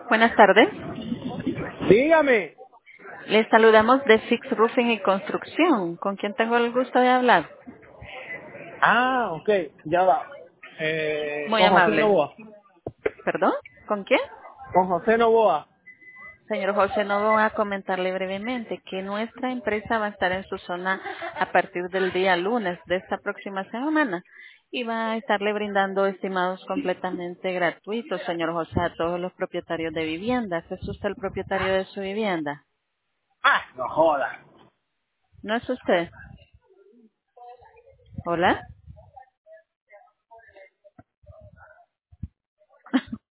Buenas tardes. Dígame. Les saludamos de Fix Roofing y Construcción. ¿Con quién tengo el gusto de hablar? Ah, ok, ya va. Muy Con José amable. Novoa. ¿Perdón? ¿Con quién? Con José Novoa. Señor José, no voy a comentarle brevemente que nuestra empresa va a estar en su zona a partir del día lunes de esta próxima semana y va a estarle brindando estimados completamente gratuitos, señor José, a todos los propietarios de viviendas. ¿Es usted el propietario de su vivienda? Ah, no joda. ¿No es usted? ¿Hola?